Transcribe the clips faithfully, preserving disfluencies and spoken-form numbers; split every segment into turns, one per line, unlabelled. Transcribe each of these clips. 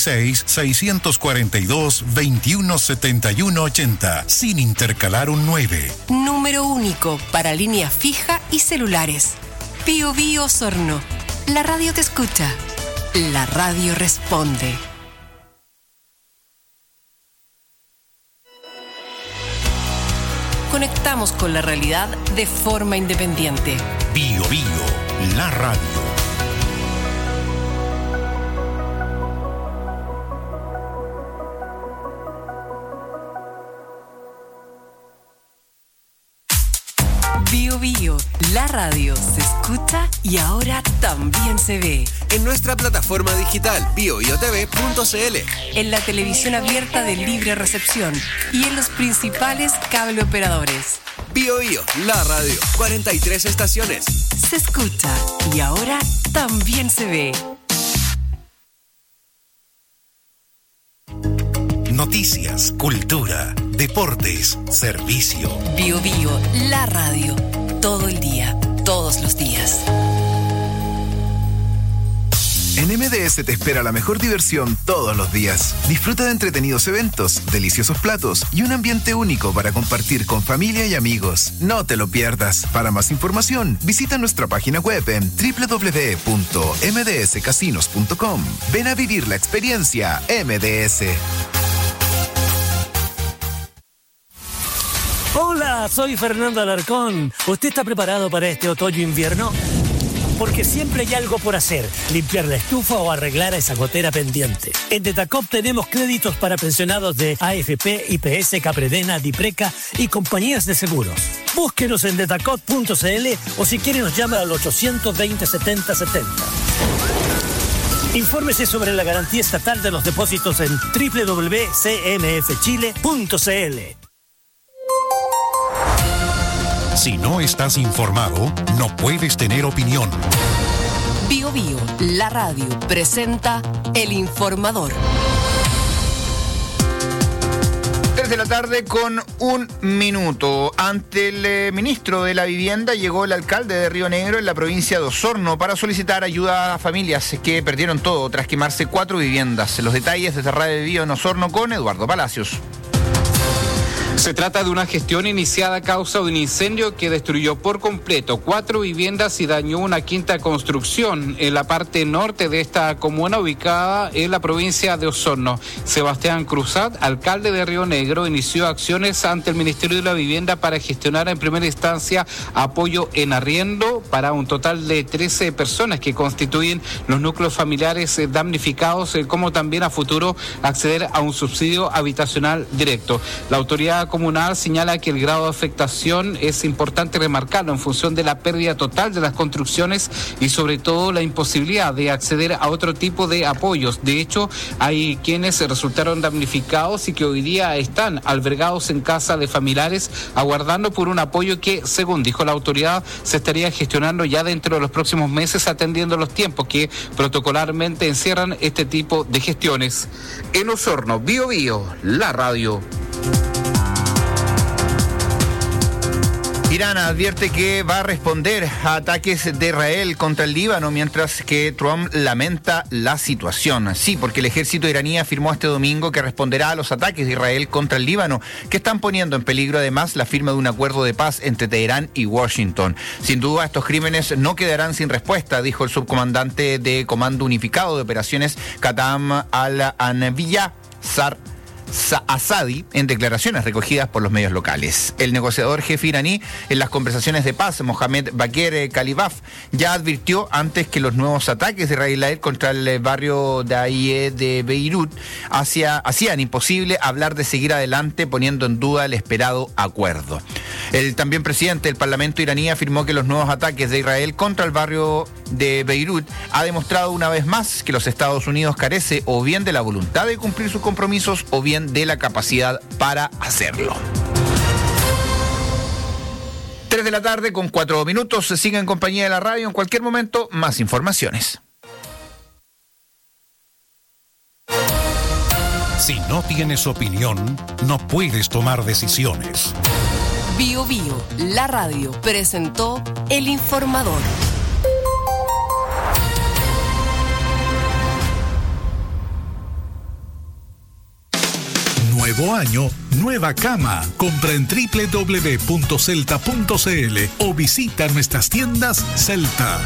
veintiséis, seiscientos cuarenta y dos, veintiuno setenta y uno ochenta, sin intercalar un nueve.
Número único para línea fija y celulares. Bio Bio Osorno. La radio te escucha. La radio responde. Conectamos con la realidad de forma independiente.
Bio Bio, la radio.
Bio Bio, la radio se escucha y ahora también se ve.
En nuestra plataforma digital bio bio t v punto c l,
en la televisión abierta de libre recepción y en los principales cable operadores.
Bio Bio, la radio, cuarenta y tres estaciones.
Se escucha y ahora también se ve.
Noticias, cultura, deportes, servicio.
Bio Bio, la radio. Todo el día, todos los días.
En M D S te espera la mejor diversión todos los días. Disfruta de entretenidos eventos, deliciosos platos y un ambiente único para compartir con familia y amigos. No te lo pierdas. Para más información, visita nuestra página web en doble u doble u doble u punto m d s casinos punto com. Ven a vivir la experiencia M D S.
Hola, soy Fernando Alarcón. ¿Usted está preparado para este otoño-invierno? Porque siempre hay algo por hacer, limpiar la estufa o arreglar esa gotera pendiente. En Detacop tenemos créditos para pensionados de A F P, I P S, Capredena, Dipreca y compañías de seguros. Búsquenos en detacop punto c l o si quiere nos llama al ochocientos veinte, setenta setenta. Infórmese sobre la garantía estatal de los depósitos en doble u doble u doble u punto c m f chile punto c l.
Si no estás informado, no puedes tener opinión.
Bio Bio, la radio, presenta El Informador.
tres de la tarde con un minuto. Ante el eh, ministro de la Vivienda llegó el alcalde de Río Negro en la provincia de Osorno para solicitar ayuda a familias que perdieron todo tras quemarse cuatro viviendas. Los detalles desde Radio Bio en Osorno con Eduardo Palacios.
Se trata de una gestión iniciada a causa de un incendio que destruyó por completo cuatro viviendas y dañó una quinta construcción en la parte norte de esta comuna ubicada en la provincia de Osorno. Sebastián Cruzat, alcalde de Río Negro, inició acciones ante el Ministerio de la Vivienda para gestionar en primera instancia apoyo en arriendo para un total de trece personas que constituyen los núcleos familiares damnificados, como también a futuro acceder a un subsidio habitacional directo. La autoridad comunal señala que el grado de afectación es importante remarcarlo en función de la pérdida total de las construcciones y sobre todo la imposibilidad de acceder a otro tipo de apoyos. De hecho, hay quienes resultaron damnificados y que hoy día están albergados en casa de familiares aguardando por un apoyo que, según dijo la autoridad, se estaría gestionando ya dentro de los próximos meses, atendiendo los tiempos que protocolarmente encierran este tipo de gestiones. En Osorno, Bio Bio, la radio.
Irán advierte que va a responder a ataques de Israel contra el Líbano, mientras que Trump lamenta la situación. Sí, porque el ejército iraní afirmó este domingo que responderá a los ataques de Israel contra el Líbano, que están poniendo en peligro además la firma de un acuerdo de paz entre Teherán y Washington. Sin duda, estos crímenes no quedarán sin respuesta, dijo el subcomandante de Comando Unificado de Operaciones Qatam al-Anbiya, Sar Asadi, en declaraciones recogidas por los medios locales. El negociador jefe iraní en las conversaciones de paz, Mohamed Bagher Khalibaf, ya advirtió antes que los nuevos ataques de Israel contra el barrio Dahieh de Beirut hacia, hacían imposible hablar de seguir adelante, poniendo en duda el esperado acuerdo. El también presidente del Parlamento iraní afirmó que los nuevos ataques de Israel contra el barrio de Beirut ha demostrado una vez más que los Estados Unidos carece o bien de la voluntad de cumplir sus compromisos o bien de la capacidad para hacerlo. tres de la tarde con cuatro minutos. Se sigue en compañía de la radio. En cualquier momento, más informaciones.
Si no tienes opinión, no puedes tomar decisiones.
Bio Bio, la radio, presentó El Informador.
Nuevo año, nueva cama. Compra en doble u doble u doble u punto celta punto c l o visita nuestras tiendas Celta.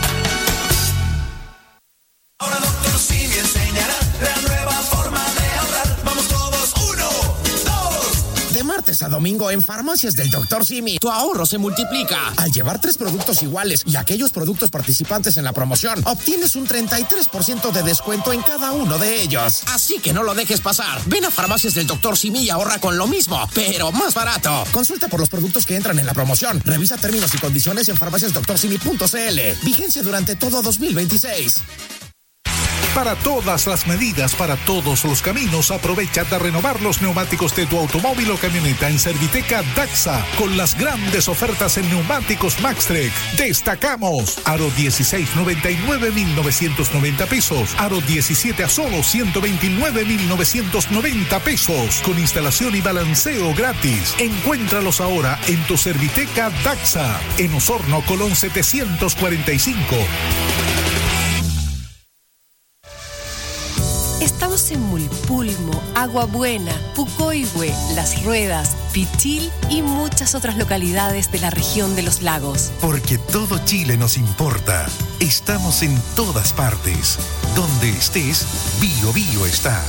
Ahora doctor Simi enseñará la nueva forma de ahorrar. Vamos todos, uno, dos.
De martes a domingo en Farmacias del doctor Simi, tu ahorro se multiplica. Al llevar tres productos iguales y aquellos productos participantes en la promoción, obtienes un treinta y tres por ciento de descuento en cada uno de ellos. Así que no lo dejes pasar. Ven a Farmacias del doctor Simi y ahorra con lo mismo, pero más barato. Consulta por los productos que entran en la promoción. Revisa términos y condiciones en farmacias doctor simi punto c l. Vigencia durante todo dos mil veintiséis.
Para todas las medidas, para todos los caminos, aprovecha de renovar los neumáticos de tu automóvil o camioneta en Serviteca Daxa con las grandes ofertas en neumáticos Maxtrek. Destacamos aro dieciséis, noventa y nueve mil novecientos noventa pesos, aro diecisiete a solo ciento veintinueve mil novecientos noventa pesos, con instalación y balanceo gratis. Encuéntralos ahora en tu Serviteca Daxa, en Osorno, Colón setecientos cuarenta y cinco.
Estamos en Mulpulmo, Agua Buena, Pucoihue, Las Ruedas, Pichil y muchas otras localidades de la región de los lagos.
Porque todo Chile nos importa. Estamos en todas partes. Donde estés, Bio Bio está.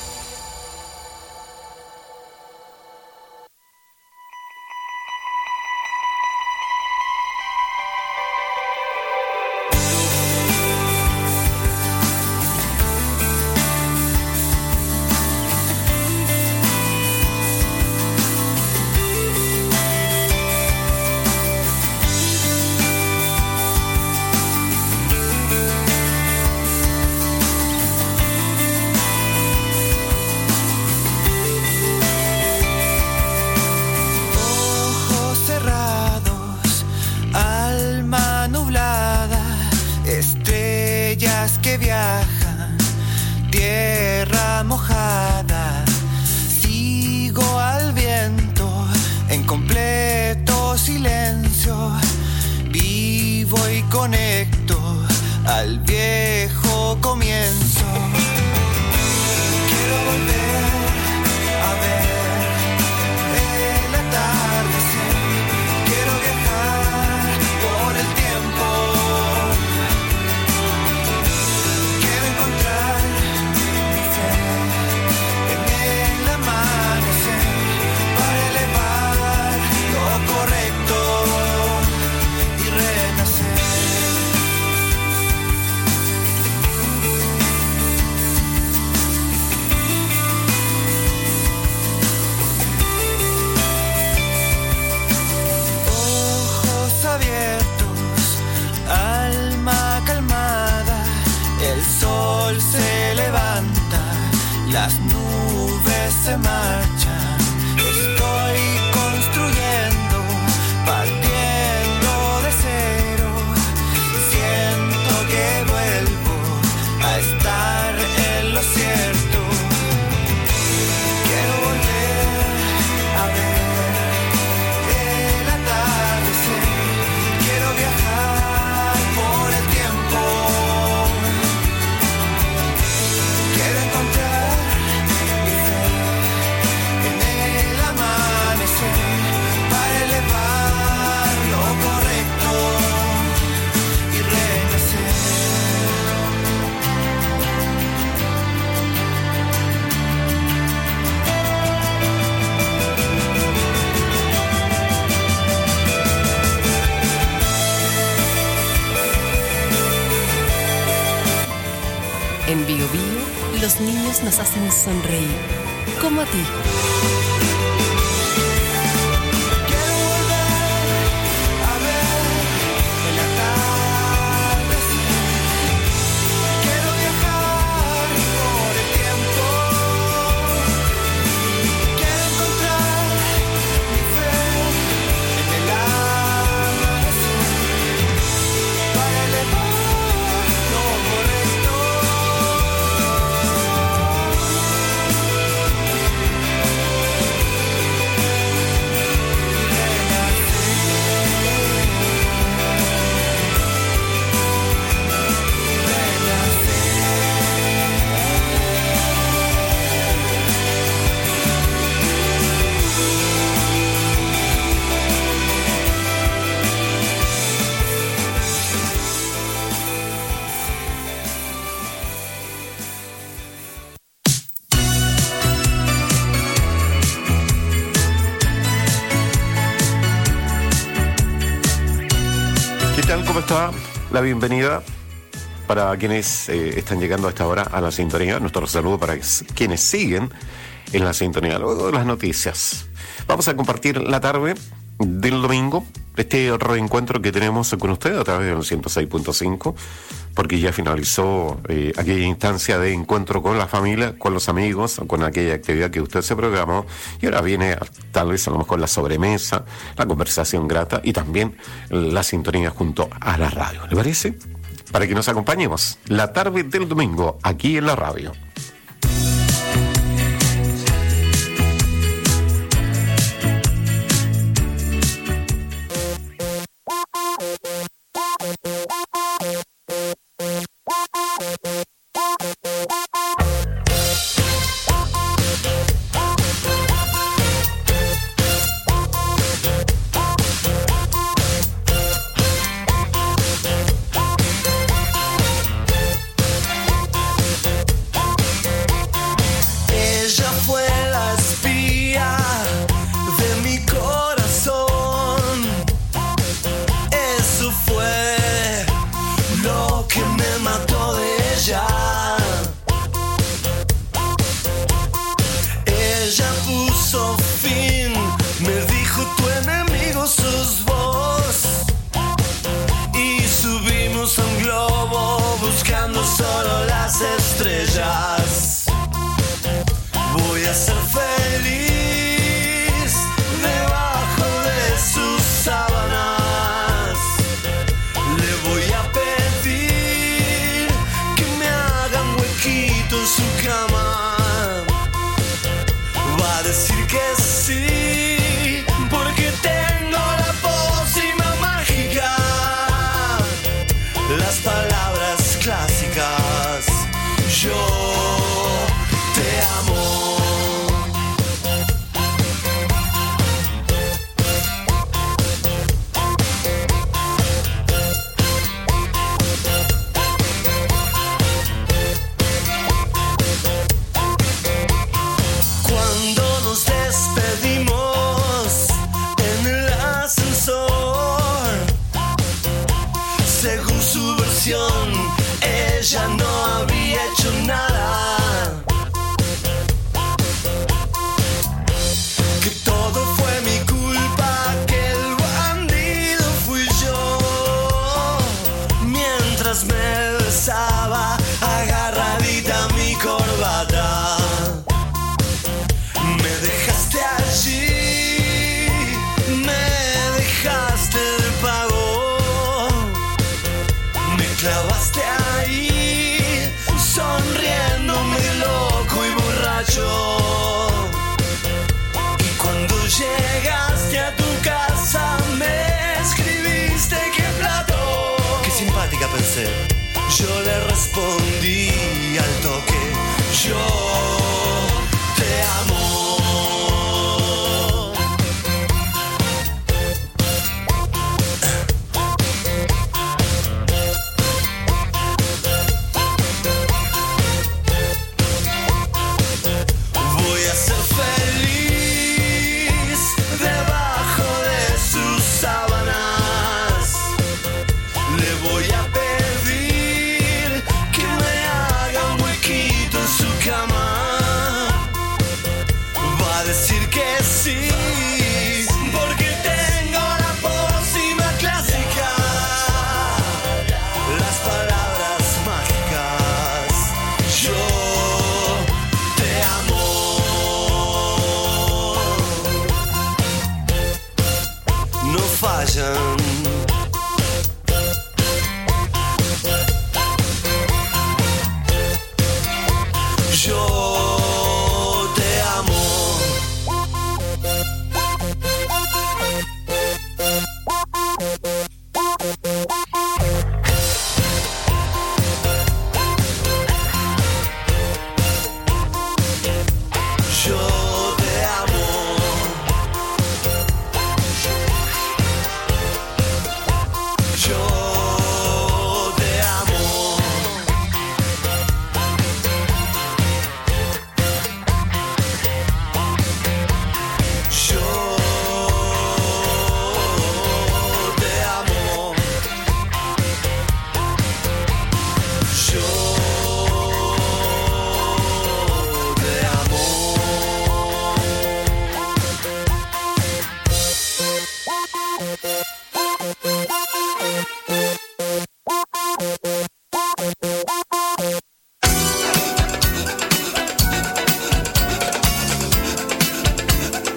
En Bio Bio, los niños nos hacen sonreír, como a ti.
¿Cómo está? La bienvenida para quienes eh, están llegando a esta hora a la sintonía. Nuestro saludo para quienes siguen en la sintonía. Luego de las noticias, vamos a compartir la tarde del domingo, este reencuentro que tenemos con usted a través del ciento seis punto cinco, porque ya finalizó eh, aquella instancia de encuentro con la familia, con los amigos, con aquella actividad que usted se programó, y ahora viene tal vez a lo mejor la sobremesa, la conversación grata y también la sintonía junto a la radio. ¿Le parece? Para que nos acompañemos la tarde del domingo aquí en la radio.
Yo le respondí al toque, yo te amo. Voy a ser feliz debajo de sus sábanas. Le voy a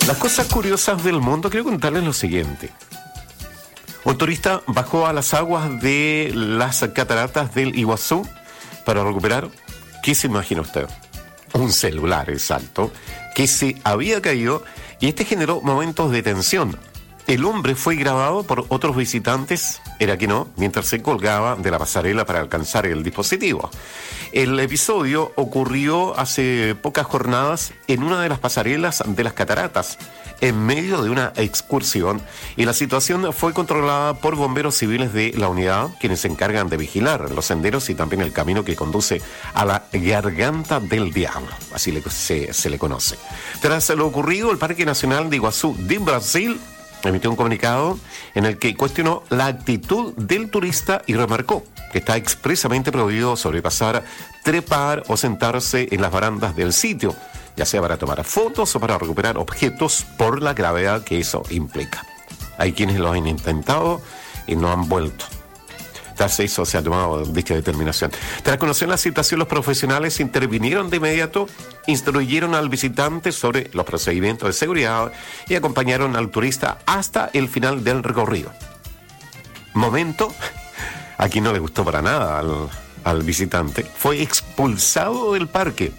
Las cosas curiosas del mundo, quiero contarles lo siguiente. Un turista bajó a las aguas de las cataratas del Iguazú para recuperar, ¿qué se imagina usted? Un celular, exacto, que se había caído, y este generó momentos de tensión. El hombre fue grabado por otros visitantes, era que no, mientras se colgaba de la pasarela para alcanzar el dispositivo. El episodio ocurrió hace pocas jornadas en una de las pasarelas de las cataratas, en medio de una excursión, y la situación fue controlada por bomberos civiles de la unidad, quienes se encargan de vigilar los senderos y también el camino que conduce a la Garganta del Diablo, así le, se, se le conoce. Tras lo ocurrido, el Parque Nacional de Iguazú de Brasil emitió un comunicado en el que cuestionó la actitud del turista y remarcó que está expresamente prohibido sobrepasar, trepar o sentarse en las barandas del sitio, ya sea para tomar fotos o para recuperar objetos, por la gravedad que eso implica. Hay quienes lo han intentado y no han vuelto. Tras eso se ha tomado dicha determinación. Tras conocer la situación, los profesionales intervinieron de inmediato, instruyeron al visitante sobre los procedimientos de seguridad y acompañaron al turista hasta el final del recorrido. Momento, aquí no le gustó para nada al, al visitante, fue expulsado del parque.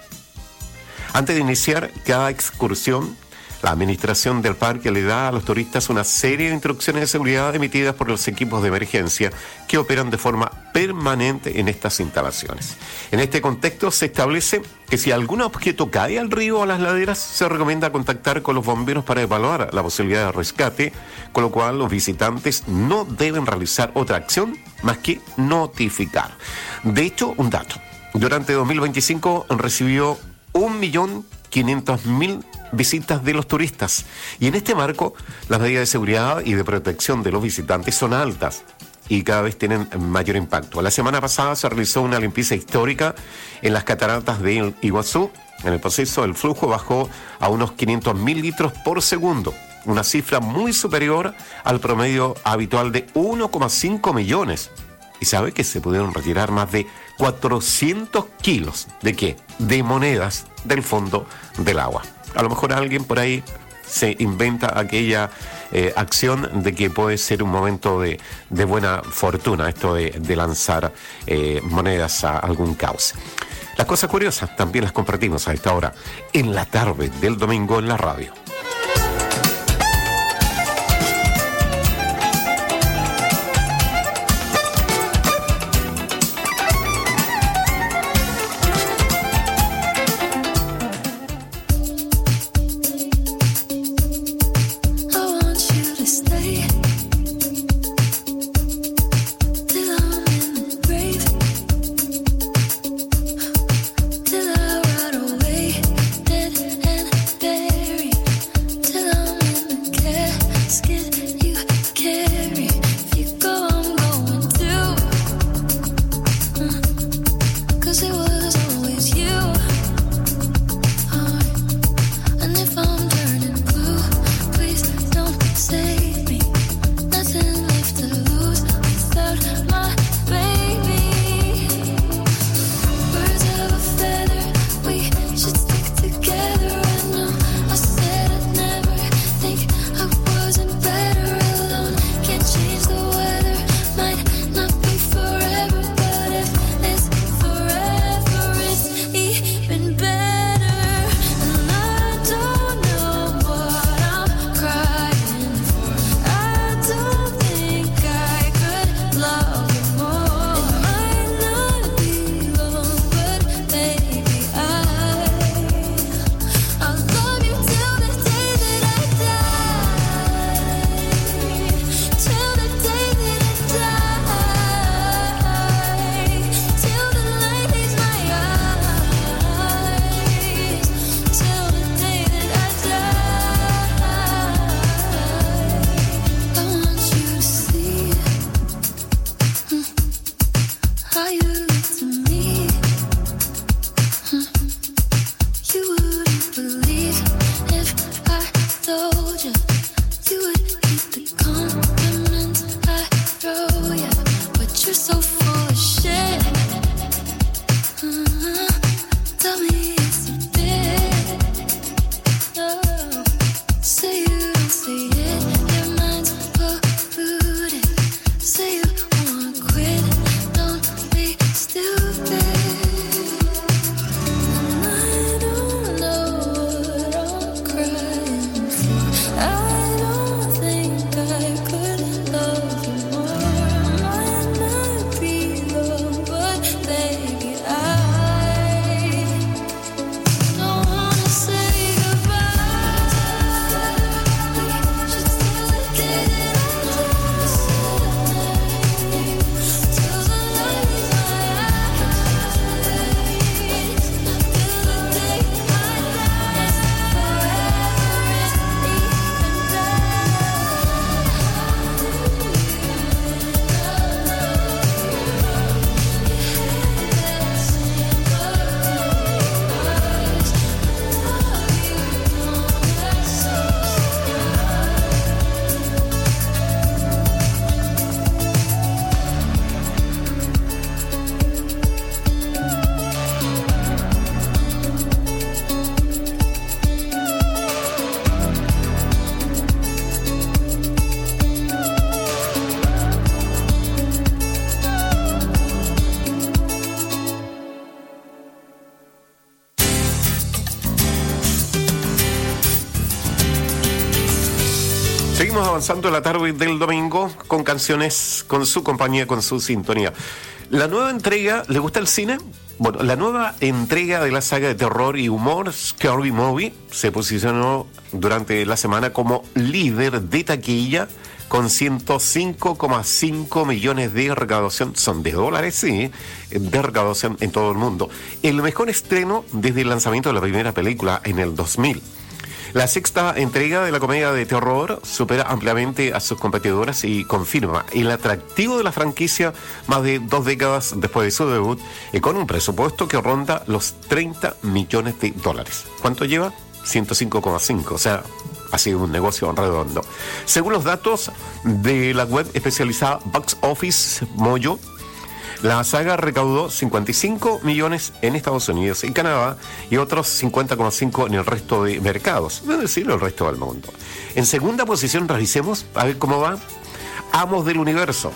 Antes de iniciar cada excursión, la administración del parque le da a los turistas una serie de instrucciones de seguridad emitidas por los equipos de emergencia que operan de forma permanente en estas instalaciones. En este contexto se establece que si algún objeto cae al río o a las laderas, se recomienda contactar con los bomberos para evaluar la posibilidad de rescate, con lo cual los visitantes no deben realizar otra acción más que notificar. De hecho, un dato: durante dos mil veinticinco recibió un millón quinientos mil visitas de los turistas, y en este marco las medidas de seguridad y de protección de los visitantes son altas y cada vez tienen mayor impacto. La semana pasada se realizó una limpieza histórica en las cataratas de Iguazú. En el proceso, el flujo bajó a unos quinientos mil litros por segundo, una cifra muy superior al promedio habitual de uno coma cinco millones. ¿Y sabe que se pudieron retirar más de cuatrocientos kilos de qué? De monedas del fondo del agua. A lo mejor alguien por ahí se inventa aquella eh, acción de que puede ser un momento de, de buena fortuna, esto de, de lanzar eh, monedas a algún cauce. Las cosas curiosas también las compartimos a esta hora, en la tarde del domingo en la radio.
Till I ride away, dead and buried.
seguimos avanzando la tarde del domingo con canciones, con su compañía, con su sintonía. La nueva entrega, ¿le gusta el cine? Bueno, la nueva entrega de la saga de terror y humor Scary Movie se posicionó durante la semana como líder de taquilla con ciento cinco coma cinco millones de recaudación, son de dólares, sí, de recaudación en todo el mundo. El mejor estreno desde el lanzamiento de la primera película en el dos mil. La sexta entrega de la comedia de terror supera ampliamente a sus competidoras y confirma el atractivo de la franquicia más de dos décadas después de su debut y con un presupuesto que ronda los treinta millones de dólares. ¿Cuánto lleva? ciento cinco coma cinco, o sea, ha sido un negocio redondo. Según los datos de la web especializada Box Office Mojo, la saga recaudó cincuenta y cinco millones en Estados Unidos y Canadá y otros cincuenta coma cinco en el resto de mercados, es decir, el resto del mundo. En segunda posición, revisemos, a ver cómo va, Amos del Universo.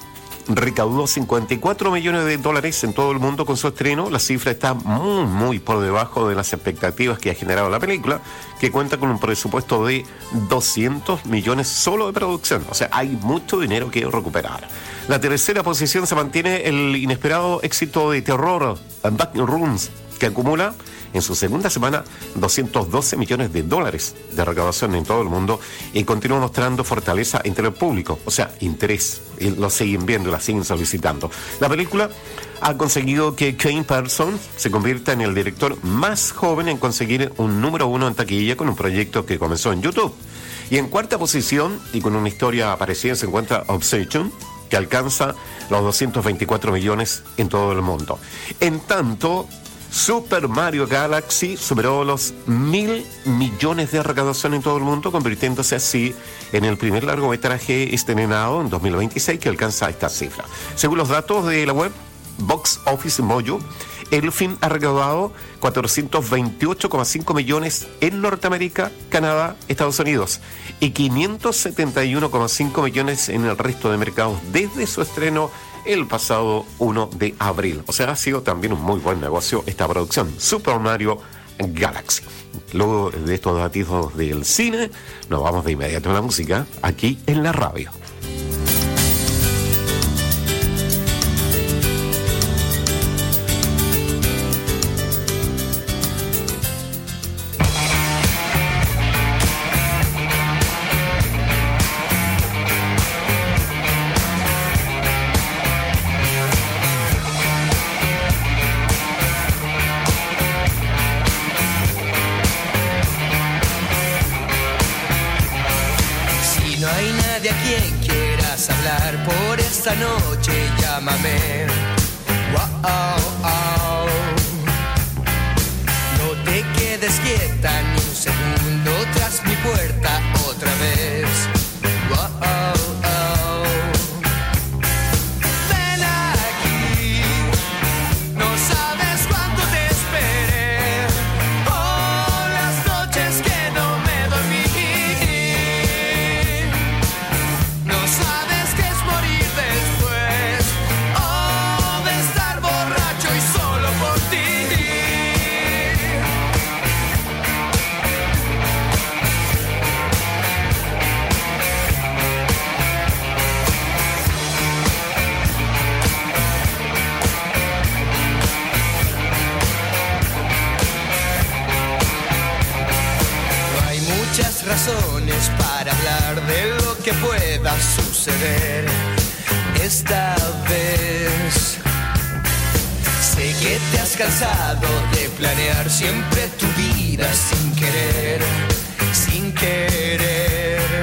Recaudó cincuenta y cuatro millones de dólares en todo el mundo con su estreno. La cifra está muy, muy por debajo de las expectativas que ha generado la película, que cuenta con un presupuesto de doscientos millones solo de producción. O sea, hay mucho dinero que recuperar. La tercera posición se mantiene el inesperado éxito de terror Backrooms, que acumula en su segunda semana doscientos doce millones de dólares de recaudación en todo el mundo y continúa mostrando fortaleza entre el público, o sea, interés. Y lo siguen viendo, la siguen solicitando. La película ha conseguido que Kane Parsons se convierta en el director más joven en conseguir un número uno en taquilla con un proyecto que comenzó en YouTube. Y en cuarta posición, y con una historia parecida, se encuentra Obsession, que alcanza los doscientos veinticuatro millones en todo el mundo. En tanto, Super Mario Galaxy superó los mil millones de recaudación en todo el mundo, convirtiéndose así en el primer largometraje estrenado en dos mil veintiséis que alcanza esta cifra. Según los datos de la web Box Office Mojo, el film ha recaudado cuatrocientos veintiocho coma cinco millones en Norteamérica, Canadá, Estados Unidos y quinientos setenta y uno coma cinco millones en el resto de mercados desde su estreno el pasado primero de abril. O sea, ha sido también un muy buen negocio esta producción, Super Mario Galaxy. Luego de estos datos del cine, nos vamos de inmediato a la música, aquí en la radio.
Esta noche llámame. Wow, oh. No te quedes quieta ni un segundo tras mi puerta otra vez. Wow, oh. Ven aquí, no sabes cuánto te esperé. Oh, las noches que no me dormí. No sabes qué es morir después, oh, de estar borracho y solo por ti. No hay muchas razones para hablar de lo que pueda suceder esta vez. Sé que te has cansado de planear siempre tu vida sin querer, sin querer.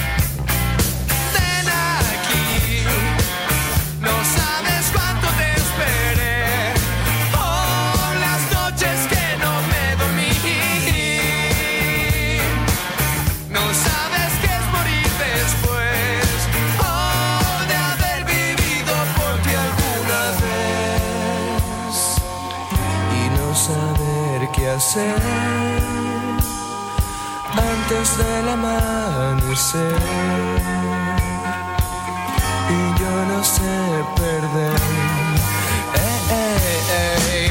Ven aquí, no sabes cuánto te esperé. Oh, las noches que no me dormí. No sabes qué es morir después, oh, de haber vivido por ti alguna vez y no saber qué hacer antes del amanecer. Y yo no sé perder. Eh, eh, eh.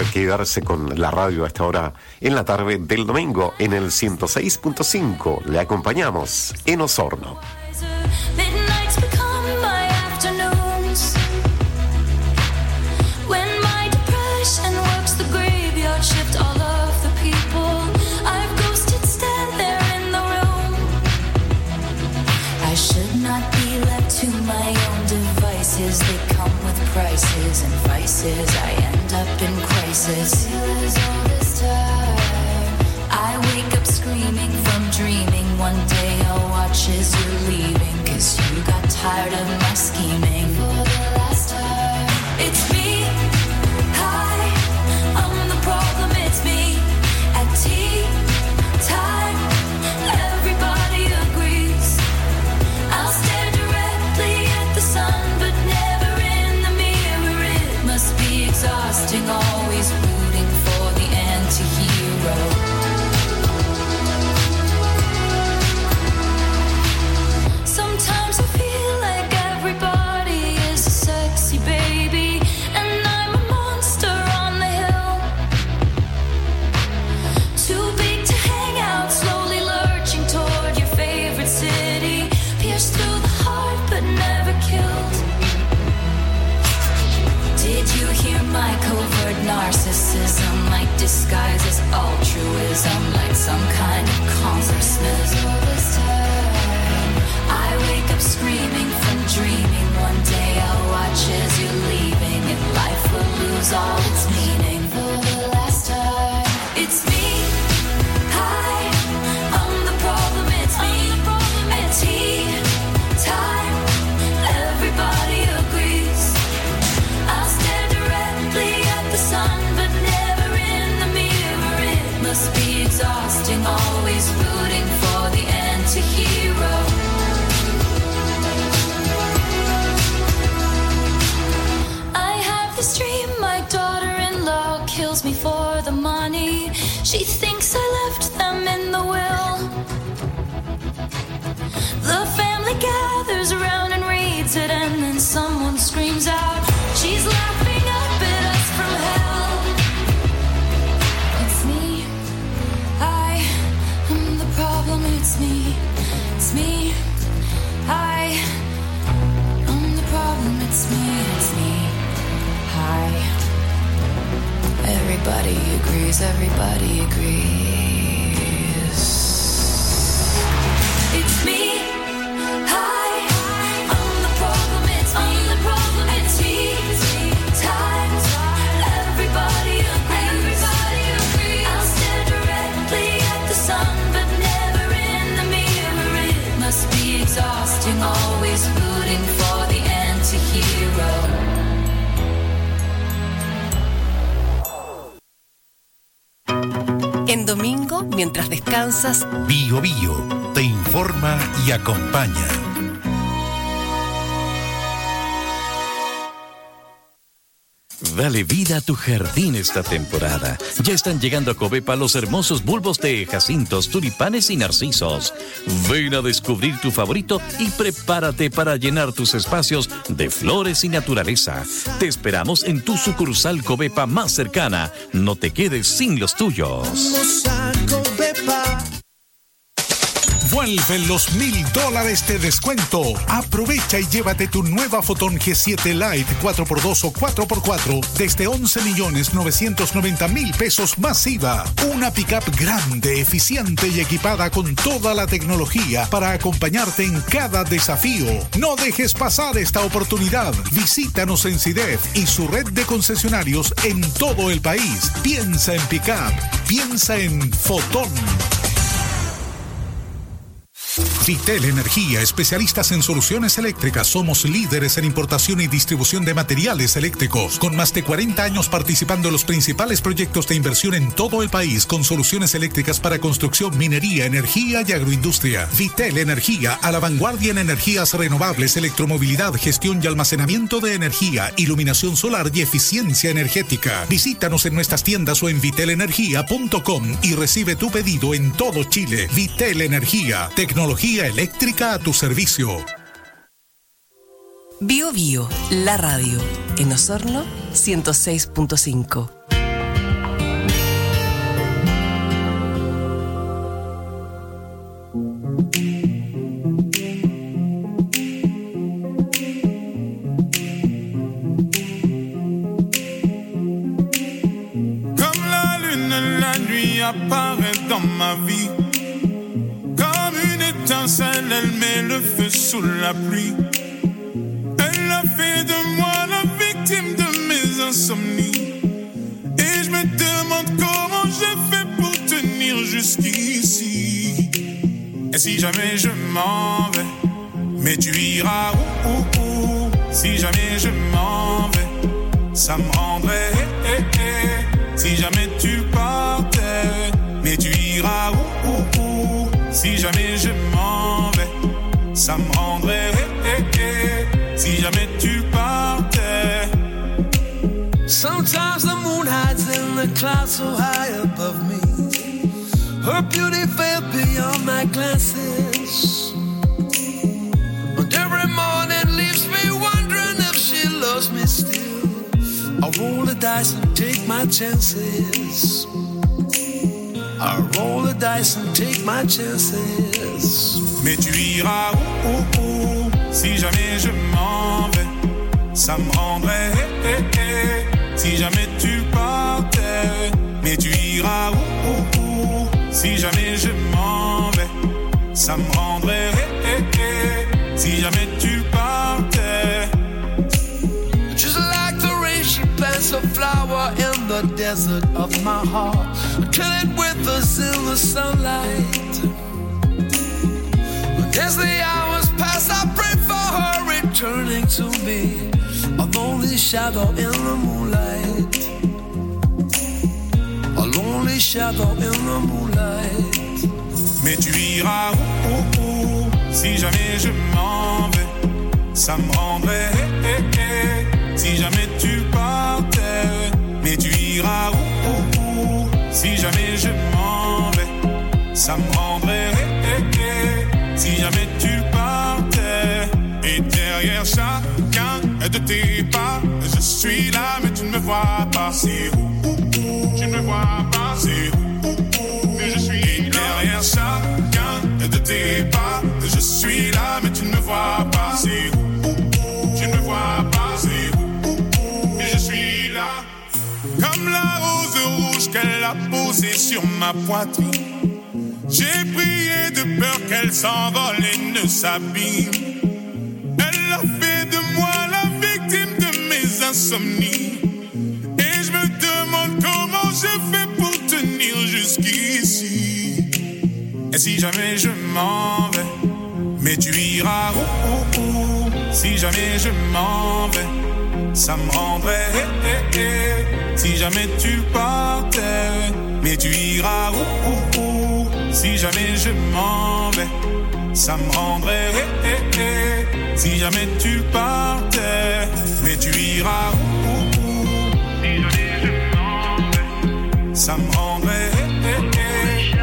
quedarse con la radio a esta hora en la tarde del domingo en el ciento seis punto cinco. Le acompañamos en Osorno.
Midnights become my afternoons. When my depression works the graveyard shift, all of the people I've ghosted stand there in the room. I should not be left to my own devices. They come with prices and vices. I end up in crisis. As all this time, I wake up screaming from dreaming. One day I'll watch as you're leaving, 'cause you got tired of my scheming. For the last time, it's me. Hi, I'm the problem, it's me. At tea time, everybody agrees. I'll stare directly at the sun, but never in the mirror. It must be exhausting, always rooting for the anti-hero. Sometimes I feel like everybody is a sexy baby, and I'm a monster on the hill. Too big to hang out, slowly lurching toward your favorite city. Pierced through the heart, but never killed. Did you hear my covert narcissism? Like disguise as altruism, like some kind of consciousness. All this time, I wake up screaming from dreaming. One day I'll watch as you're leaving, and life will lose all its meaning. For the last time, it's me. Hi, I'm the problem, it's me. At tea time, everybody agrees. I'll stare directly at the sun, but never in the mirror. It must be exhausting, always rooting for the anti-hero. I have this dream, my daughter-in-law kills me for the money. She thinks I left them in the will. The family gathers around and reads it, and then someone screams out, she's laughing up at us from hell. It's me. I am the problem, it's me. It's me. I am the problem, it's me. It's me. Hi. Everybody agrees, everybody agrees. It's me. Hi. I'm the problem, it's me. I'm the problem, it's me. Time. Everybody agrees. Everybody agrees. I'll stare directly at the sun, but never in the mirror. It must be exhausting, always rooting for the anti-hero.
En domingo, mientras descansas,
Bio Bio te informa y acompaña.
Dale vida a tu jardín esta temporada. Ya están llegando a Covepa los hermosos bulbos de jacintos, tulipanes y narcisos. Ven a descubrir tu favorito y prepárate para llenar tus espacios de flores y naturaleza. Te esperamos en tu sucursal Covepa más cercana. No te quedes sin los tuyos.
Vamos a Covepa.
Vuelven los mil dólares de descuento. Aprovecha y llévate tu nueva Photon G siete Lite cuatro por dos o cuatro por cuatro desde once millones novecientos noventa mil pesos más I V A. Una pickup grande, eficiente y equipada con toda la tecnología para acompañarte en cada desafío. No dejes pasar esta oportunidad. Visítanos en CIDEF y su red de concesionarios en todo el país. Piensa en pickup. Piensa en Photon. Vitel Energía, especialistas en soluciones eléctricas. Somos líderes en importación y distribución de materiales eléctricos. Con más de cuarenta años participando en los principales proyectos de inversión en todo el país, con soluciones eléctricas para construcción, minería, energía y agroindustria. Vitel Energía, a la vanguardia en energías renovables, electromovilidad, gestión y almacenamiento de energía, iluminación solar y eficiencia energética. Visítanos en nuestras tiendas o en vitel energía punto com y recibe tu pedido en todo Chile. Vitel Energía, tecnología eléctrica a tu servicio.
Bio Bio, la radio. En Osorno, ciento seis punto cinco.
apparaît dans ma vie. Comme une étincelle, elle met le feu sous la pluie. Elle a fait de moi la victime de mes insomnies. Et je me demande comment j'ai fait pour tenir jusqu'ici. Et si jamais je m'en vais, mais tu iras où, où, où. Si jamais je m'en vais, ça me rendrait eh, eh, eh. Si jamais tu partais, mais tu iras où, où, où. Si jamais je m'en vais, ça me rendrait eh, eh, eh. Si jamais tu partais.
Sometimes the moon hides in the clouds so high above me. Her beauty fell beyond my glances. And every morning leaves me wondering if she loves me still. I roll the dice and take my chances. I roll the dice and take my chances.
Mais tu iras où, où, où. Si jamais je m'en vais, ça me rendrait eh, eh, eh. Si jamais tu partais, mais tu iras où, où, où. Si jamais je m'en vais, ça me rendrait eh, eh, eh. Si jamais tu partais.
Just like the rain, she plants a flower in the desert of my heart. Kill it with us in the sunlight. As the hours pass, I pray for her returning to me. A lonely shadow in the moonlight. A lonely shadow in the moonlight.
Mais tu iras où, où, où. Si jamais je m'en vais, ça me rendrait eh, eh, eh. Si jamais tu partais, mais tu iras où, où, où. Si jamais je m'en vais, ça me rendrait eh, eh, eh. Si jamais tu partais. Et derrière chacun de tes pas, je suis là mais tu ne me vois pas. C'est où, où, où. Tu ne me vois pas. C'est où, où, où. Mais je suis et derrière chacun de tes pas, je suis là mais tu ne me vois pas. C'est où, où, où. Tu ne me vois pas. C'est où, où, où. Mais je suis là. Comme la rose rouge qu'elle a posée sur ma poitrine, j'ai prié de peur qu'elle s'envole et ne s'abîme. Elle a fait de moi la victime de mes insomnies. Et je me demande comment je fais pour tenir jusqu'ici. Et si jamais je m'en vais, mais tu iras où, où, où. Si jamais je m'en vais, ça me rendrait eh, eh, eh. Si jamais tu partais, mais tu iras où, où, où. Si jamais je m'en vais, ça me rendrait eh, eh, eh. Si jamais tu partais, mais tu iras où, où, où. Si jamais je m'en vais, ça me rendrait eh, eh, eh.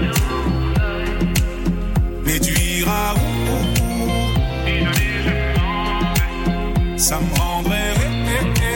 Mais tu iras où, où, où. Si jamais je m'en vais, ça me rendrait eh, eh, eh.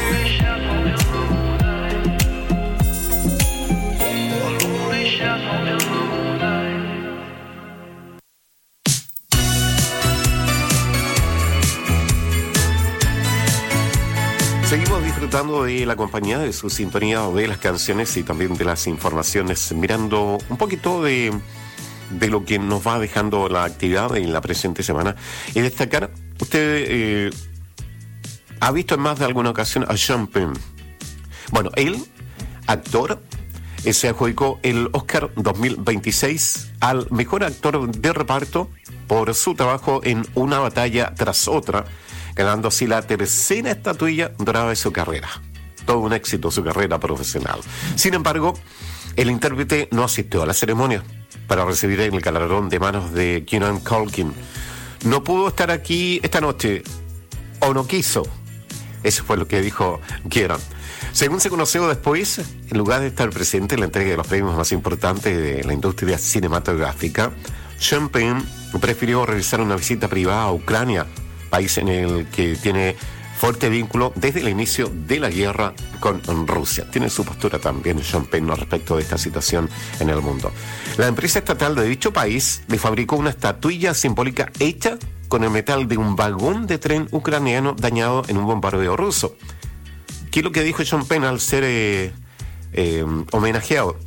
Seguimos disfrutando de la compañía, de su sintonía, de las canciones y también de las informaciones, mirando un poquito de, de lo que nos va dejando la actividad en la presente semana. Y destacar, usted eh, ha visto en más de alguna ocasión a Sean Penn. Bueno, él, actor, eh, se adjudicó el Oscar dos mil veintiséis al mejor actor de reparto por su trabajo en Una batalla tras otra, ganando así la tercera estatuilla dorada de su carrera. Todo un éxito su carrera profesional. Sin embargo, el intérprete no asistió a la ceremonia para recibir el galardón de manos de Kieran Culkin. No pudo estar aquí esta noche, o no quiso. Eso fue lo que dijo Kieran. Según se conoció después, en lugar de estar presente en la entrega de los premios más importantes de la industria cinematográfica, Sean Penn prefirió realizar una visita privada a Ucrania, país en el que tiene fuerte vínculo desde el inicio de la guerra con Rusia. Tiene su postura también Sean Penn respecto de esta situación en el mundo. La empresa estatal de dicho país le fabricó una estatuilla simbólica hecha con el metal de un vagón de tren ucraniano dañado en un bombardeo ruso. ¿Qué es lo que dijo Sean Penn al ser eh, eh, homenajeado?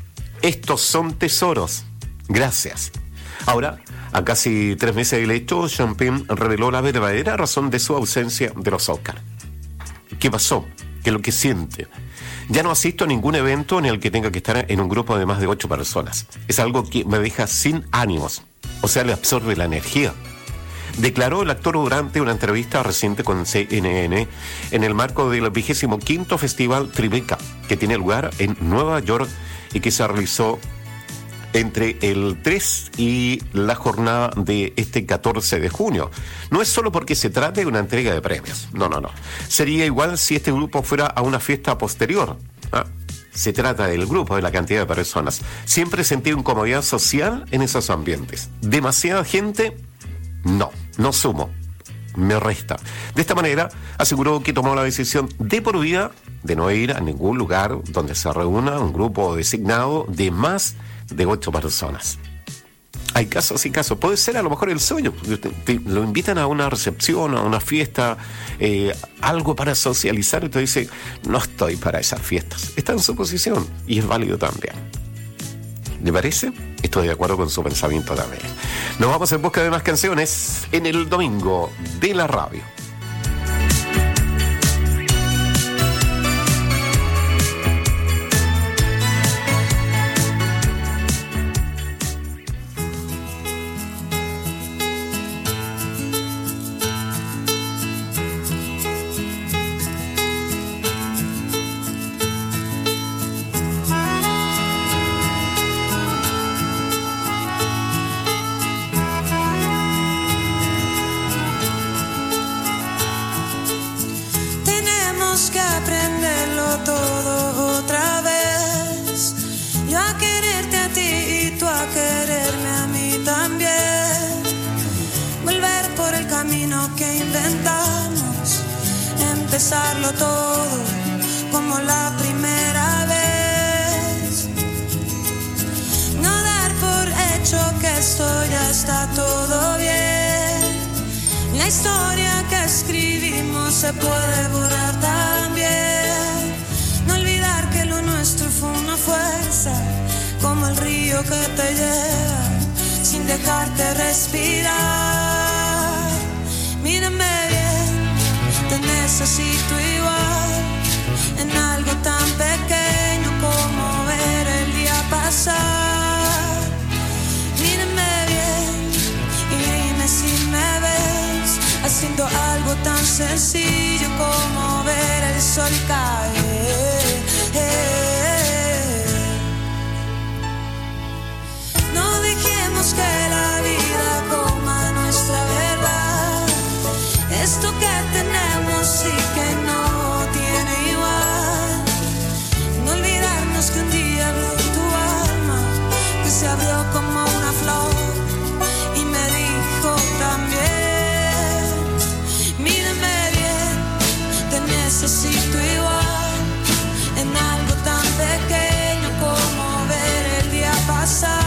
Estos son tesoros. Gracias. Ahora, a casi tres meses del hecho, Sean Penn reveló la verdadera razón de su ausencia de los Oscars. ¿Qué pasó? ¿Qué es lo que siente? Ya no asisto a ningún evento en el que tenga que estar en un grupo de más de ocho personas. Es algo que me deja sin ánimos. O sea, le absorbe la energía. Declaró el actor durante una entrevista reciente con C N N en el marco del vigésimo quinto Festival Tribeca, que tiene lugar en Nueva York y que se realizó entre el tres y la jornada de este catorce de junio. No es solo porque se trate de una entrega de premios. No, no, no. Sería igual si este grupo fuera a una fiesta posterior. ¿Ah? Se trata del grupo, de la cantidad de personas. Siempre sentí incomodidad social en esos ambientes. ¿Demasiada gente? No, no sumo. Me resta. De esta manera, aseguró que tomó la decisión de por vida de no ir a ningún lugar donde se reúna un grupo designado de más de ocho personas. Hay casos y casos. Puede ser a lo mejor el sueño. Te, te, lo invitan a una recepción, a una fiesta, eh, algo para socializar, y te dice, no estoy para esas fiestas. Está en su posición y es válido también. ¿Le parece? Estoy de acuerdo con su pensamiento también. Nos vamos en busca de más canciones en el domingo de la radio.
Empezarlo todo como la primera vez. No dar por hecho que esto ya está todo bien. La historia que escribimos se puede borrar también. No olvidar que lo nuestro fue una fuerza, como el río que te lleva sin dejarte respirar. Mírame bien, te necesito igual, en algo tan pequeño como ver el día pasar. Mírame bien y dime si me ves, haciendo algo tan sencillo como ver el sol caer. No dejemos que la vida coma nuestra verdad, esto que tenemos y que no tiene igual. No olvidarnos que un día abrió tu alma, que se abrió como una flor y me dijo también, mírame bien, te necesito igual, en algo tan pequeño como ver el día pasar.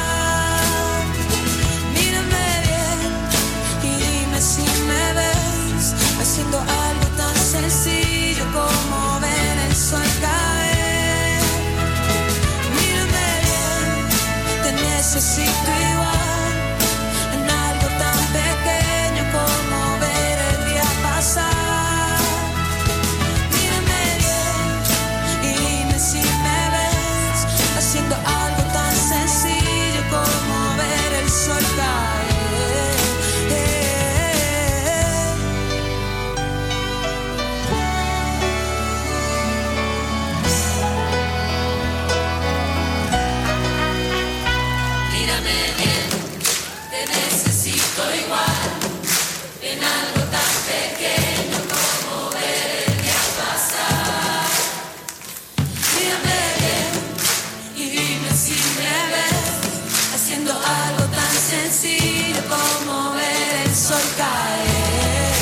Haciendo algo tan sencillo como ver el sol caer. Mírame bien, te necesito igual, en algo tan pequeño como ver el día pasar. Mírame bien y dime si me ves, haciendo algo tan sencillo como ver el sol caer. Sencillo como ver el sol caer.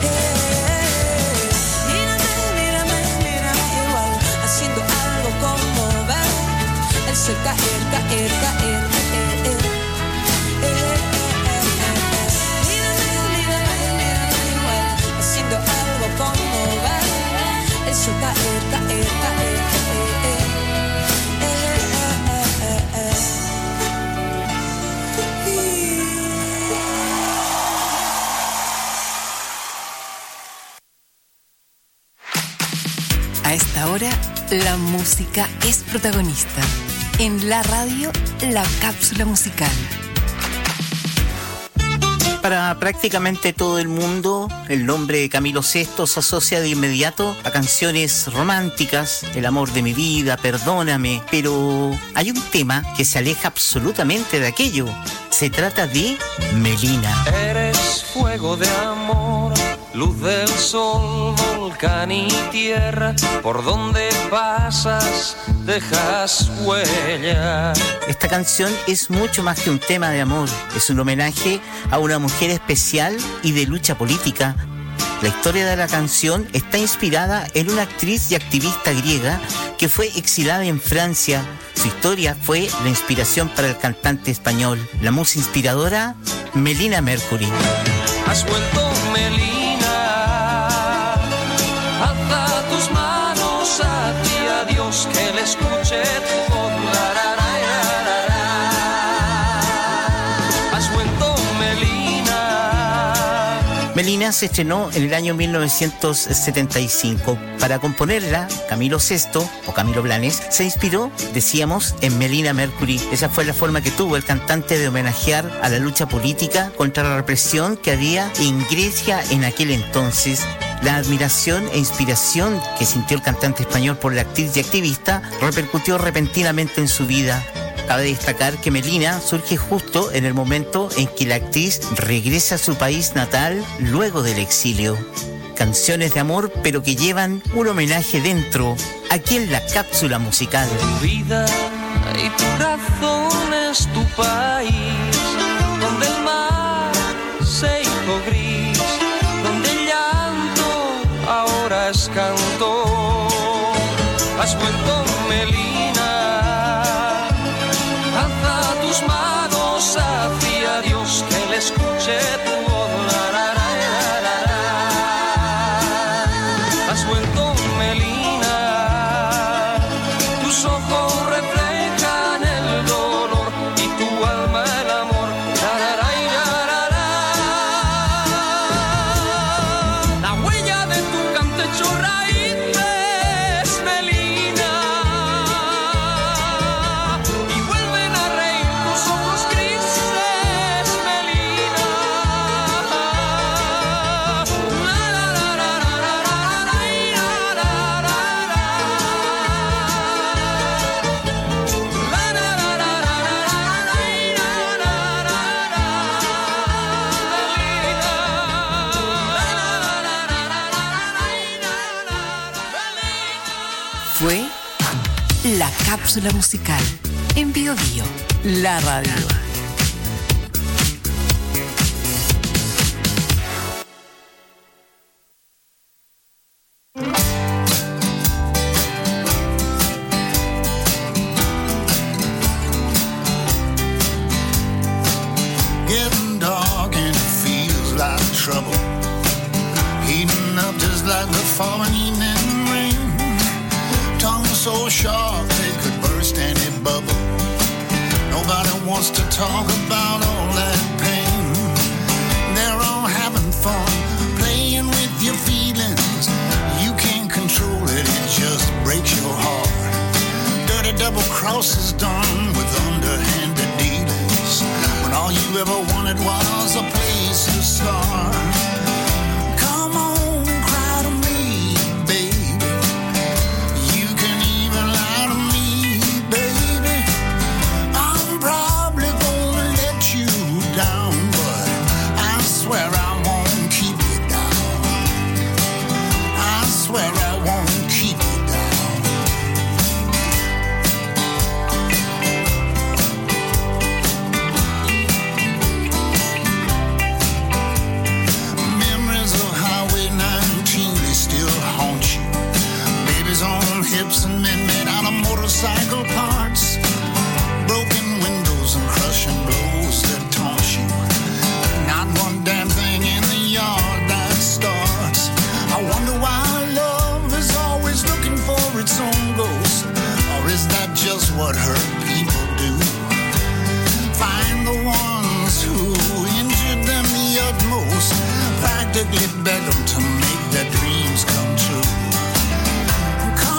Mírame, mírame, mírame igual, haciendo algo como ver el sol caer, caer, caer, caer. Mírame, mírame, mírame igual, haciendo algo como ver el sol caer, caer, caer, caer.
A esta hora, la música es protagonista. En la radio, la cápsula musical.
Para prácticamente todo el mundo, el nombre de Camilo Sesto se asocia de inmediato a canciones románticas, El amor de mi vida, Perdóname, pero hay un tema que se aleja absolutamente de aquello. Se trata de Melina.
Eres fuego de amor, luz del sol, volcán y tierra, por donde pasas dejas huella.
Esta canción es mucho más que un tema de amor, es un homenaje a una mujer especial y de lucha política. La historia de la canción está inspirada en una actriz y activista griega que fue exilada en Francia. Su historia fue la inspiración para el cantante español. La musa inspiradora, Melina Mercury.
Has vuelto, Melina, alza tus manos hacia Dios, que le escuche tu voz. La, la, la, la, la, la. Has vuelto, Melina.
Melina se estrenó en el año mil novecientos setenta y cinco. Para componerla, Camilo Sesto, o Camilo Blanes, se inspiró, decíamos, en Melina Mercury. Esa fue la forma que tuvo el cantante de homenajear a la lucha política contra la represión que había en Grecia en aquel entonces. La admiración e inspiración que sintió el cantante español por la actriz y activista repercutió repentinamente en su vida. Cabe destacar que Melina surge justo en el momento en que la actriz regresa a su país natal luego del exilio. Canciones de amor, pero que llevan un homenaje dentro, aquí en la cápsula musical.
Tu vida y tu razón es tu país, donde el mar se hizo gris, donde el llanto ahora es canto. Has vuelto, Melina, alza tus manos hacia Dios, que le escuche tu voz. La, la, la, la, la. Has vuelto, Melina, tus ojos reflejan el dolor y tu alma el amor. La, la, la, la, la, la. La huella de tu canto hecho raíces, Melina, y vuelven a reír tus ojos grises, Melina. La, la, la, la, la, la, la, la, la, la, la. La, la, la, la, la, la,
Fue la cápsula musical en Bio Bio, la radio.
Getting dark and it feels like trouble, heating up just like the falling evening rain. Tongue so sharp they could burst any bubble. Nobody wants to talk about all that pain. They're all having fun, playing with your feelings. You can't control it, it just breaks your heart. Dirty double crosses done with underhanded dealings, when all you ever wanted was a place to start. Come on, cry to me, baby. You can even lie to me, baby. I'm probably gonna let you down, but I swear I won't keep you down. I swear I won't keep you down. Memories of Highway nineteen, they still haunt you. Babies on hips and men made out of motorcycle parts. Broken windows and crushing blows that taunt you. Not one damn thing in the yard that starts. I wonder why love is always looking for its own ghost. Or is that just what hurt people do? Find the ones who injured them the utmost, practically beg them to make their dreams come true.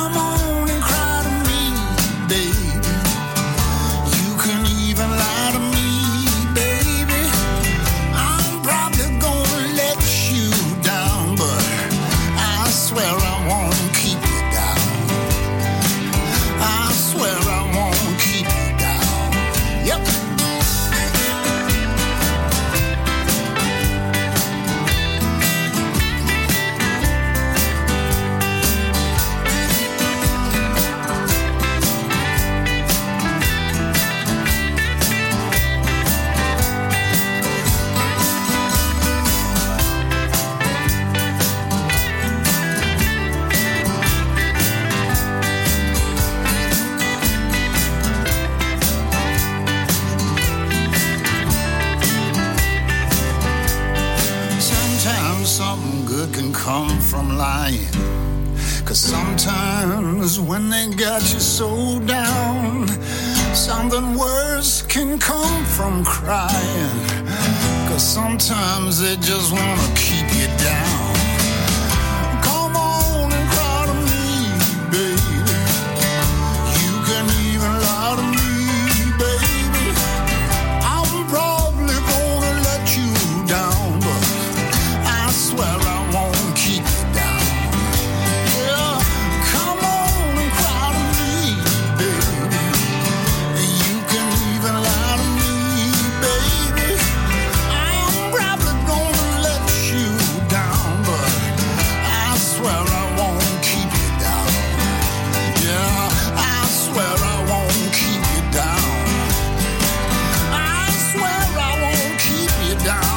Cause sometimes when they got you so down, something worse can come from crying. Cause sometimes they just wanna keep you down. Come on and cry to me, baby. You can even lie to me, baby. I'm probably gonna let you down, but I swear I won't keep you down. Yeah, come on and cry to me, baby. You can even lie to me, baby. I'm probably gonna let you down, but I swear I won't keep you down. Yeah, I swear I won't keep you down. I swear I won't keep you down.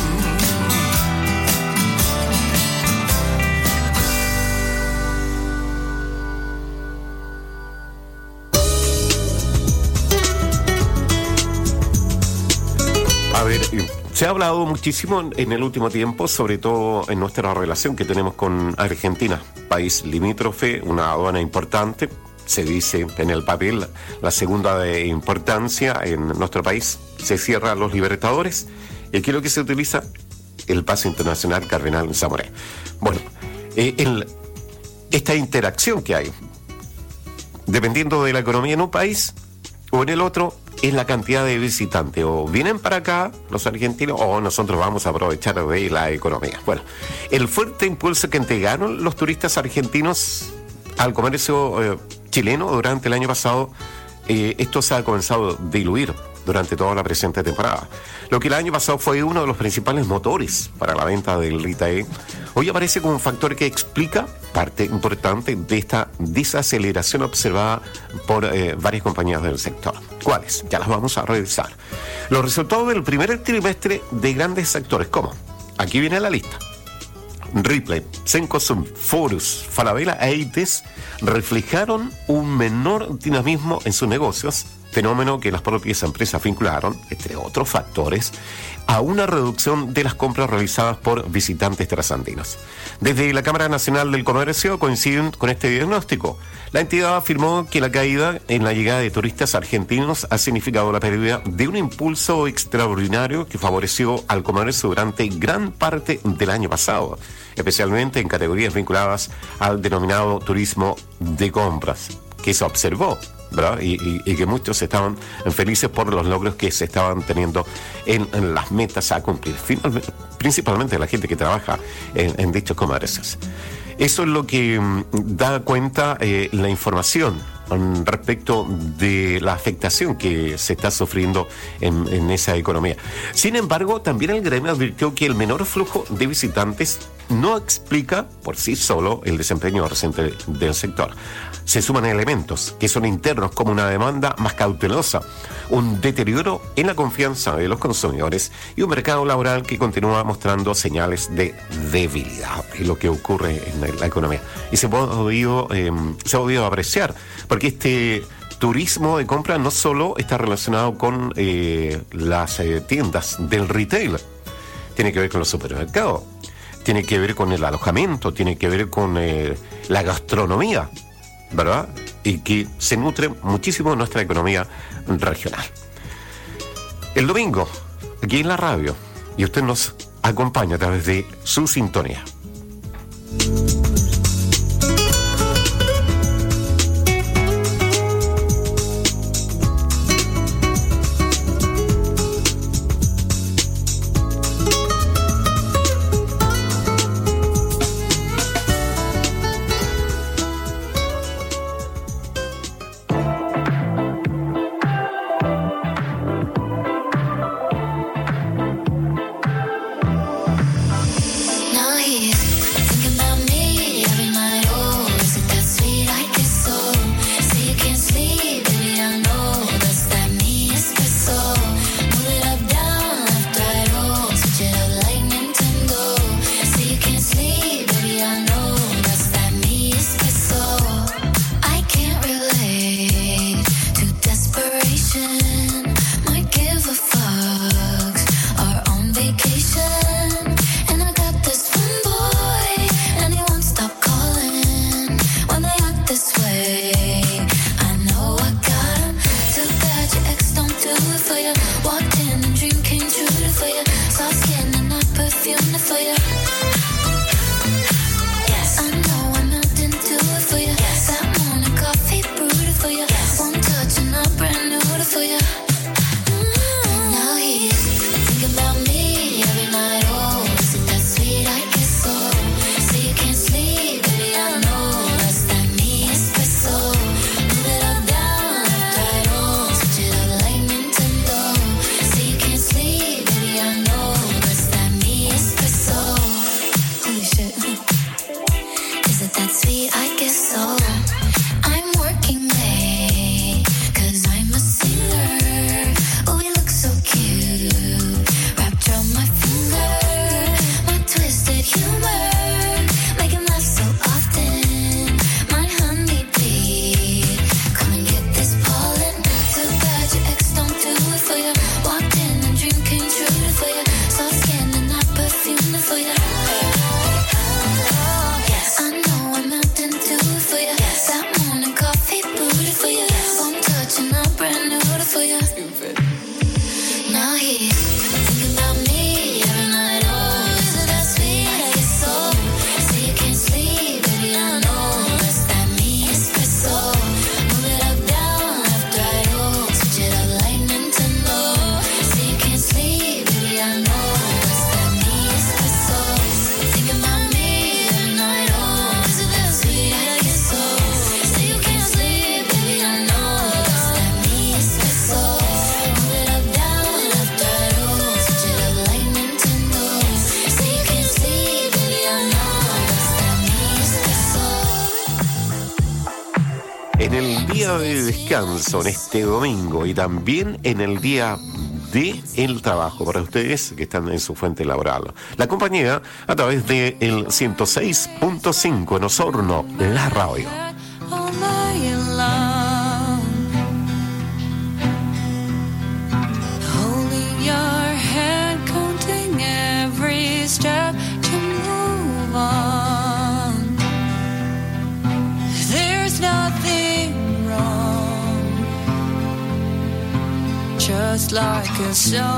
A ver, eh, se ha hablado muchísimo en el último tiempo, sobre todo en nuestra relación que tenemos con Argentina, país limítrofe, una aduana importante, se dice en el papel la segunda de importancia en nuestro país. Se cierra los Libertadores y aquí lo que se utiliza, el paso internacional Cardenal Zamoré. Bueno, eh, el- esta interacción que hay, dependiendo de la economía en un país o en el otro, es la cantidad de visitantes. O vienen para acá los argentinos o nosotros vamos a aprovechar de la economía. Bueno, el fuerte impulso que entregaron los turistas argentinos al comercio eh, chileno durante el año pasado, eh, esto se ha comenzado a diluir durante toda la presente temporada. Lo que el año pasado fue uno de los principales motores para la venta del retail, hoy aparece como un factor que explica parte importante de esta desaceleración observada por eh, varias compañías del sector. ¿Cuáles? Ya las vamos a revisar. Los resultados del primer trimestre de grandes sectores, ¿cómo? Aquí viene la lista. Ripley, Cencosud, Forus, Falabella e ITES reflejaron un menor dinamismo en sus negocios, fenómeno que las propias empresas vincularon, entre otros factores, a una reducción de las compras realizadas por visitantes trasandinos. Desde la Cámara Nacional del Comercio coinciden con este diagnóstico. La entidad afirmó que la caída en la llegada de turistas argentinos ha significado la pérdida de un impulso extraordinario que favoreció al comercio durante gran parte del año pasado, especialmente en categorías vinculadas al denominado turismo de compras, que se observó, ¿verdad? Y, y, y que muchos estaban felices por los logros que se estaban teniendo en, en las metas a cumplir, finalmente, principalmente la gente que trabaja en, en dichos comercios. Eso es lo que mm, da cuenta eh, la información mm, respecto de la afectación que se está sufriendo en, en esa economía. Sin embargo, también el gremio advirtió que el menor flujo de visitantes no explica por sí solo el desempeño reciente del sector. Se suman elementos que son internos, como una demanda más cautelosa, un deterioro en la confianza de los consumidores y un mercado laboral que continúa mostrando señales de debilidad. Es lo que ocurre en la economía. Y se ha podido, eh, se ha podido apreciar, porque este turismo de compra no solo está relacionado con eh, las eh, tiendas del retail, tiene que ver con los supermercados, tiene que ver con el alojamiento, tiene que ver con eh, la gastronomía, ¿verdad? Y que se nutre muchísimo de nuestra economía regional. El domingo, aquí en la radio, y usted nos acompaña a través de su sintonía.
Now he's it that sweet? I guess so. I'm working late, cause I'm a singer. Oh, we look so cute, wrapped around my finger. My twisted humor, make him laugh so often. My honeybee, come and get this pollen. Too bad your ex don't do it for you. Walked in and dream came true for you. Soft skin and that perfume for you. Yes, I know I'm melting to it for you. That morning coffee booty for you. One touch and I'm brand new for you. Now he's thinking about me every night. Oh, is it that sweet? I guess so. Say you can't sleep, baby, I know. That's that me espresso. Move it up, down, left, right, oh. Switch it up like Nintendo. Say you can't sleep, baby, I know. That's that me espresso. Thinking about me every night. Oh, is it that sweet? I guess so. Say you can't sleep, baby, I know. That's that me espresso. Move it up, down, left, right, oh. Switch it up like Nintendo. Say you can't sleep, baby, I know. That's that me espresso.
En el día de descanso, en este domingo, y también en el día de el trabajo, para ustedes que están en su fuente laboral. La compañía, a través de el ciento seis punto cinco en Osorno, la radio.
all night long. Holding your hand, counting every step to move on. There's nothing wrong, just like a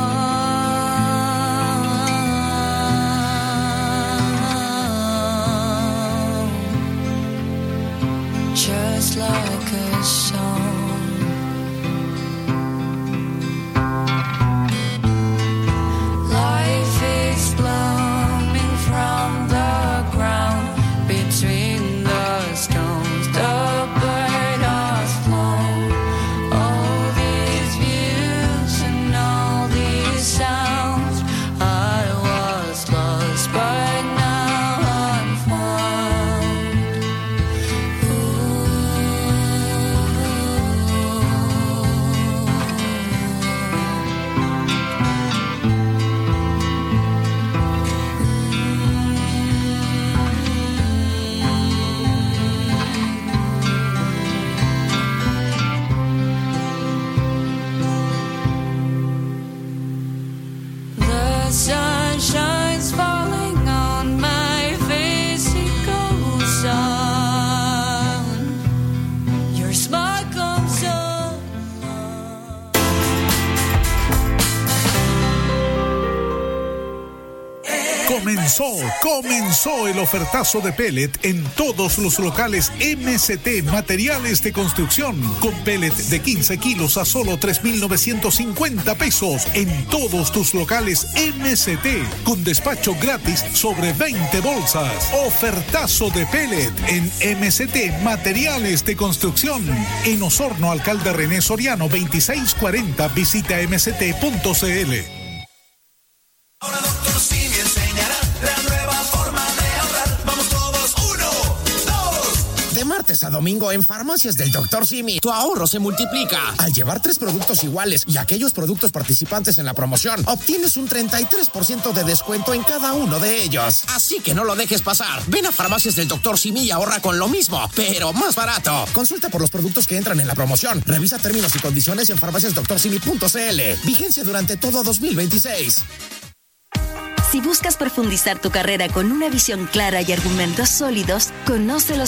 song, just like a song. Life is blooming from the ground between the stones. The bird has flown. All these views and all these sounds. I was lost, but now I'm found. The sun shines falling on my face. It goes on. Your smile comes on.
Comenzó, comenzó el ofertazo de pellet en todos los locales M C T Materiales de Construcción, con pellet de quince kilos a solo tres mil novecientos cincuenta pesos en todos tus locales M C T, con despacho gratis sobre veinte bolsas. Ofertazo de pellet en M C T Materiales de Construcción, en Osorno, Alcalde René Soriano veintiséis cuarenta. Visita m c t punto c l.
Simi enseñará la nueva forma de ahorrar. Vamos todos, uno, dos.
De martes a domingo en Farmacias del doctor Simi, tu ahorro se multiplica. Al llevar tres productos iguales y aquellos productos participantes en la promoción, obtienes un treinta y tres por ciento de descuento en cada uno de ellos. Así que no lo dejes pasar. Ven a Farmacias del doctor Simi y ahorra con lo mismo, pero más barato. Consulta por los productos que entran en la promoción. Revisa términos y condiciones en farmacias doctor simi punto c l. Vigencia durante todo dos mil veintiséis.
Si buscas profundizar tu carrera con una visión clara y argumentos sólidos, conoce los